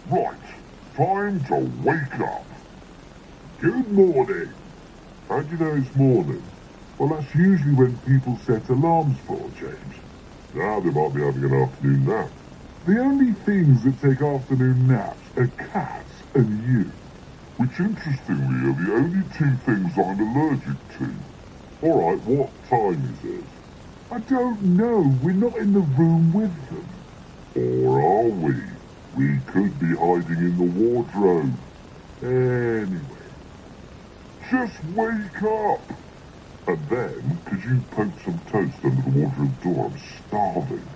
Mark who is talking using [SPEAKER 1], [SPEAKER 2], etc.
[SPEAKER 1] Right, time to wake up. Good morning. How do you know it's morning? Well, that's usually when people set alarms for James. Now they might be having an afternoon nap. The only things that take afternoon naps are cats and you, which interestingly are the only two things I'm allergic to. Alright, what time is it? I don't know, we're not in the room with them. Or are we? We could be hiding in the wardrobe. Anyway, just wake up! And then, could you poke some toast under the wardrobe door? I'm starving.